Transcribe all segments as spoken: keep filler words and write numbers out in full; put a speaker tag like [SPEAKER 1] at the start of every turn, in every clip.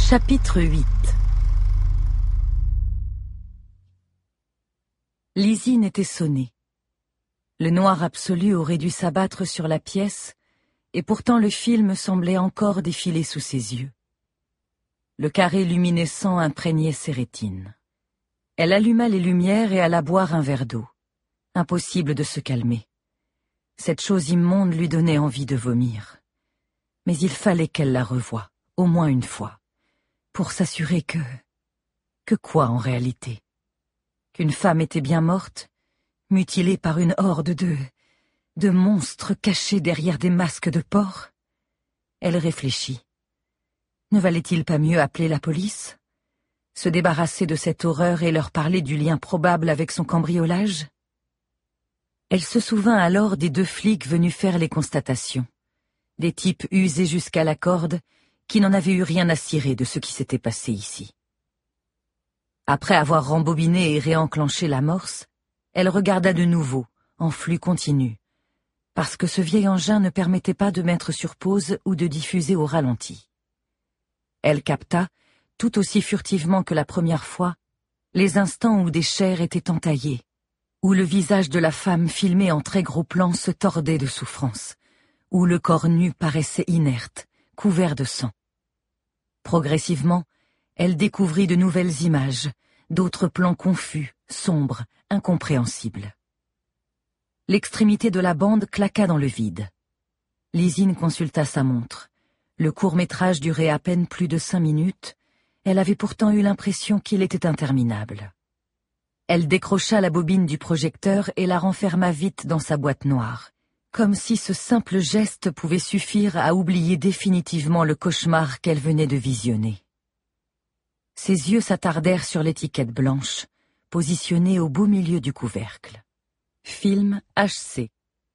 [SPEAKER 1] Chapitre huit. Lizine était sonnée. Le noir absolu aurait dû s'abattre sur la pièce, et pourtant le film semblait encore défiler sous ses yeux. Le carré luminescent imprégnait ses rétines. Elle alluma les lumières et alla boire un verre d'eau. Impossible de se calmer. Cette chose immonde lui donnait envie de vomir. Mais il fallait qu'elle la revoie, au moins une fois, pour s'assurer que... Que quoi en réalité? Qu'une femme était bien morte, mutilée par une horde de... de monstres cachés derrière des masques de porc? Elle réfléchit. Ne valait-il pas mieux appeler la police? Se débarrasser de cette horreur et leur parler du lien probable avec son cambriolage? Elle se souvint alors des deux flics venus faire les constatations. Des types usés jusqu'à la corde, qui n'en avaient eu rien à cirer de ce qui s'était passé ici. Après avoir rembobiné et réenclenché l'amorce, elle regarda de nouveau, en flux continu, parce que ce vieil engin ne permettait pas de mettre sur pause ou de diffuser au ralenti. Elle capta, tout aussi furtivement que la première fois, les instants où des chairs étaient entaillées, où le visage de la femme filmé en très gros plan se tordait de souffrance, où le corps nu paraissait inerte, couvert de sang. Progressivement, elle découvrit de nouvelles images, d'autres plans confus, sombres, incompréhensibles. L'extrémité de la bande claqua dans le vide. Lizine consulta sa montre. Le court-métrage durait à peine plus de cinq minutes. Elle avait pourtant eu l'impression qu'il était interminable. Elle décrocha la bobine du projecteur et la renferma vite dans sa boîte noire, comme si ce simple geste pouvait suffire à oublier définitivement le cauchemar qu'elle venait de visionner. Ses yeux s'attardèrent sur l'étiquette blanche, positionnée au beau milieu du couvercle. Film H C.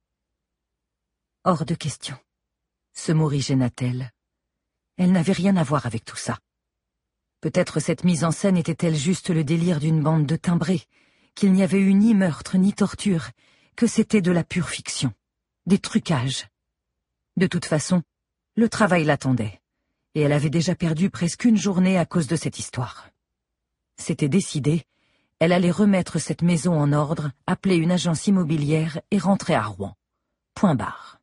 [SPEAKER 1] Hors de question, se morigéna-t-elle. Elle n'avait rien à voir avec tout ça. Peut-être cette mise en scène était-elle juste le délire d'une bande de timbrés, qu'il n'y avait eu ni meurtre ni torture, que c'était de la pure fiction, des trucages. De toute façon, le travail l'attendait, et elle avait déjà perdu presque une journée à cause de cette histoire. C'était décidé, elle allait remettre cette maison en ordre, appeler une agence immobilière et rentrer à Rouen. Point barre.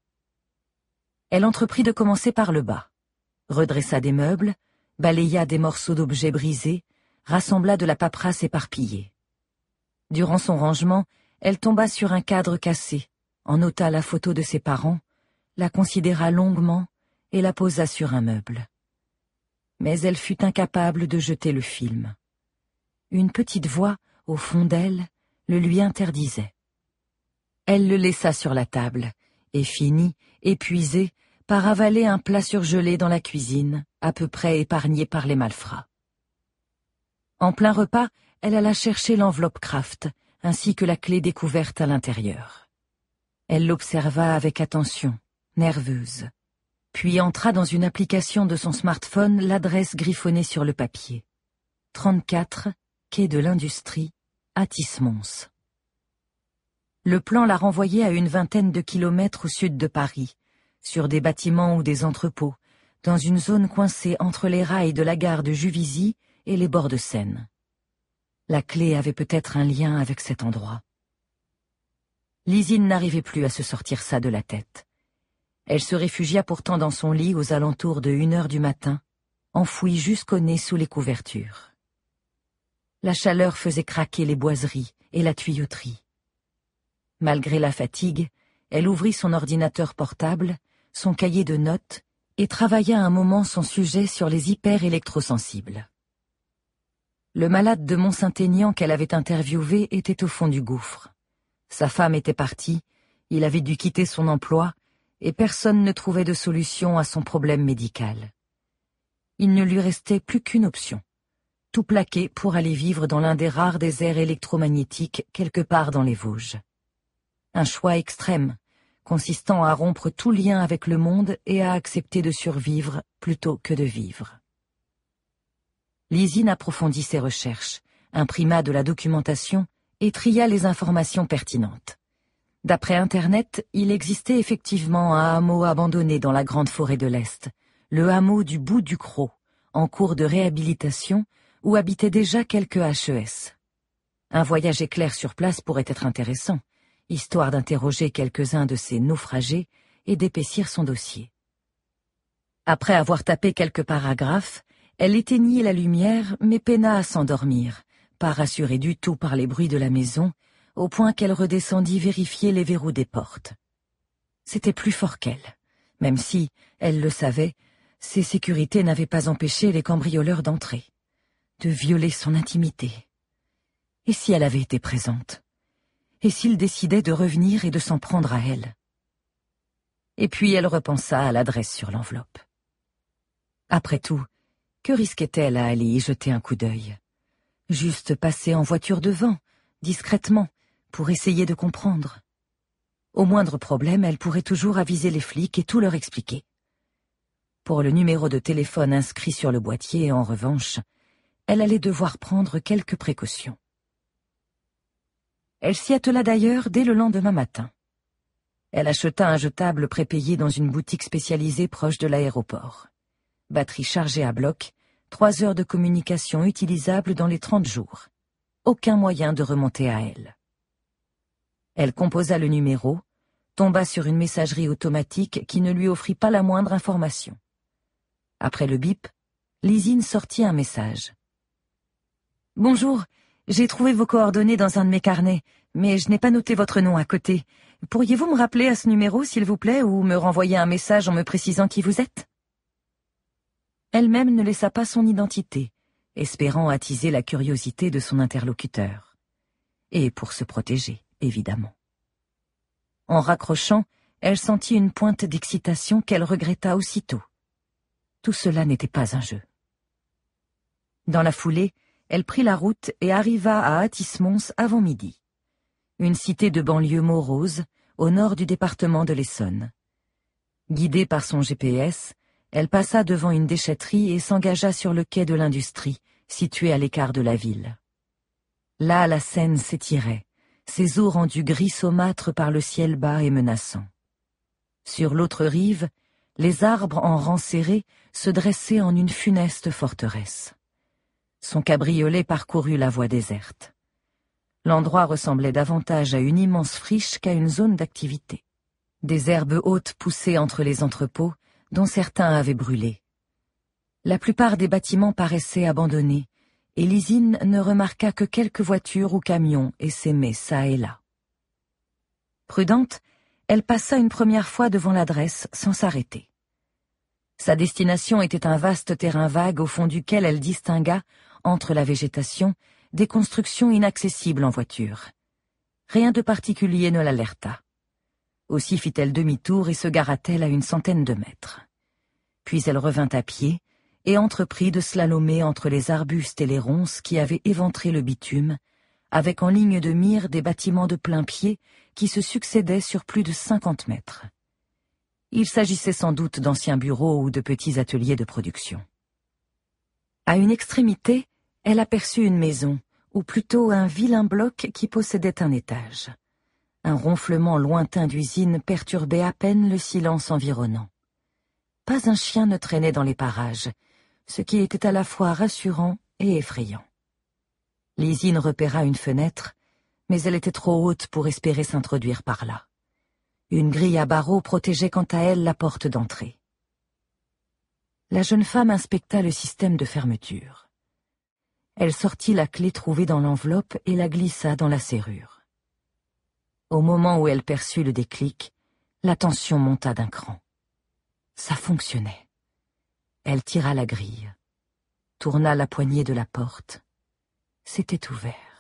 [SPEAKER 1] Elle entreprit de commencer par le bas, redressa des meubles, balaya des morceaux d'objets brisés, rassembla de la paperasse éparpillée. Durant son rangement, elle tomba sur un cadre cassé, en ôta la photo de ses parents, la considéra longuement et la posa sur un meuble. Mais elle fut incapable de jeter le film. Une petite voix, au fond d'elle, le lui interdisait. Elle le laissa sur la table, et finit, épuisée, par avaler un plat surgelé dans la cuisine, à peu près épargné par les malfrats. En plein repas, elle alla chercher l'enveloppe Kraft, ainsi que la clé découverte à l'intérieur. Elle l'observa avec attention, nerveuse, puis entra dans une application de son smartphone l'adresse griffonnée sur le papier. trente-quatre, quai de l'Industrie, Athis-Mons. Le plan la renvoyait à une vingtaine de kilomètres au sud de Paris, sur des bâtiments ou des entrepôts, dans une zone coincée entre les rails de la gare de Juvisy et les bords de Seine. La clé avait peut-être un lien avec cet endroit. Lizine n'arrivait plus à se sortir ça de la tête. Elle se réfugia pourtant dans son lit aux alentours de une heure du matin, enfouie jusqu'au nez sous les couvertures. La chaleur faisait craquer les boiseries et la tuyauterie. Malgré la fatigue, elle ouvrit son ordinateur portable, son cahier de notes, et travailla un moment son sujet sur les hyper-électrosensibles. Le malade de Mont-Saint-Aignan qu'elle avait interviewé était au fond du gouffre. Sa femme était partie, il avait dû quitter son emploi, et personne ne trouvait de solution à son problème médical. Il ne lui restait plus qu'une option, tout plaquer pour aller vivre dans l'un des rares déserts électromagnétiques quelque part dans les Vosges. Un choix extrême, consistant à rompre tout lien avec le monde et à accepter de survivre plutôt que de vivre. Lizine approfondit ses recherches, imprima de la documentation et tria les informations pertinentes. D'après Internet, il existait effectivement un hameau abandonné dans la grande forêt de l'Est, le hameau du Bout du Croc, en cours de réhabilitation où habitaient déjà quelques H E S. Un voyage éclair sur place pourrait être intéressant, histoire d'interroger quelques-uns de ces naufragés et d'épaissir son dossier. Après avoir tapé quelques paragraphes, elle éteignit la lumière mais peina à s'endormir, pas rassurée du tout par les bruits de la maison, au point qu'elle redescendit vérifier les verrous des portes. C'était plus fort qu'elle, même si, elle le savait, ses sécurités n'avaient pas empêché les cambrioleurs d'entrer, de violer son intimité. Et si elle avait été présente? Et s'il décidait de revenir et de s'en prendre à elle? Et puis elle repensa à l'adresse sur l'enveloppe. Après tout, que risquait-elle à aller y jeter un coup d'œil? Juste passer en voiture devant, discrètement, pour essayer de comprendre. Au moindre problème, elle pourrait toujours aviser les flics et tout leur expliquer. Pour le numéro de téléphone inscrit sur le boîtier, en revanche, elle allait devoir prendre quelques précautions. Elle s'y attela d'ailleurs dès le lendemain matin. Elle acheta un jetable prépayé dans une boutique spécialisée proche de l'aéroport. Batterie chargée à bloc, trois heures de communication utilisables dans les trente jours. Aucun moyen de remonter à elle. Elle composa le numéro, tomba sur une messagerie automatique qui ne lui offrit pas la moindre information. Après le bip, Lizine sortit un message. « Bonjour, j'ai trouvé vos coordonnées dans un de mes carnets, mais je n'ai pas noté votre nom à côté. Pourriez-vous me rappeler à ce numéro, s'il vous plaît, ou me renvoyer un message en me précisant qui vous êtes ?» Elle-même ne laissa pas son identité, espérant attiser la curiosité de son interlocuteur. Et pour se protéger, évidemment. En raccrochant, elle sentit une pointe d'excitation qu'elle regretta aussitôt. Tout cela n'était pas un jeu. Dans la foulée, elle prit la route et arriva à Athis-Mons avant midi. Une cité de banlieue morose, au nord du département de l'Essonne. Guidée par son G P S, elle passa devant une déchetterie et s'engagea sur le quai de l'Industrie, situé à l'écart de la ville. Là, la Seine s'étirait, ses eaux rendues gris saumâtre par le ciel bas et menaçant. Sur l'autre rive, les arbres en rang serré se dressaient en une funeste forteresse. Son cabriolet parcourut la voie déserte. L'endroit ressemblait davantage à une immense friche qu'à une zone d'activité. Des herbes hautes poussaient entre les entrepôts, dont certains avaient brûlé. La plupart des bâtiments paraissaient abandonnés, et Lizine ne remarqua que quelques voitures ou camions essaimés çà et là. Prudente, elle passa une première fois devant l'adresse sans s'arrêter. Sa destination était un vaste terrain vague au fond duquel elle distingua, entre la végétation, des constructions inaccessibles en voiture. Rien de particulier ne l'alerta. Aussi fit-elle demi-tour et se gara-t-elle à une centaine de mètres. Puis elle revint à pied et entreprit de slalomer entre les arbustes et les ronces qui avaient éventré le bitume, avec en ligne de mire des bâtiments de plain-pied qui se succédaient sur plus de cinquante mètres. Il s'agissait sans doute d'anciens bureaux ou de petits ateliers de production. À une extrémité, elle aperçut une maison, ou plutôt un vilain bloc qui possédait un étage. Un ronflement lointain d'usine perturbait à peine le silence environnant. Pas un chien ne traînait dans les parages, ce qui était à la fois rassurant et effrayant. Lizine repéra une fenêtre, mais elle était trop haute pour espérer s'introduire par là. Une grille à barreaux protégeait quant à elle la porte d'entrée. La jeune femme inspecta le système de fermeture. Elle sortit la clé trouvée dans l'enveloppe et la glissa dans la serrure. Au moment où elle perçut le déclic, la tension monta d'un cran. Ça fonctionnait. Elle tira la grille, tourna la poignée de la porte. C'était ouvert.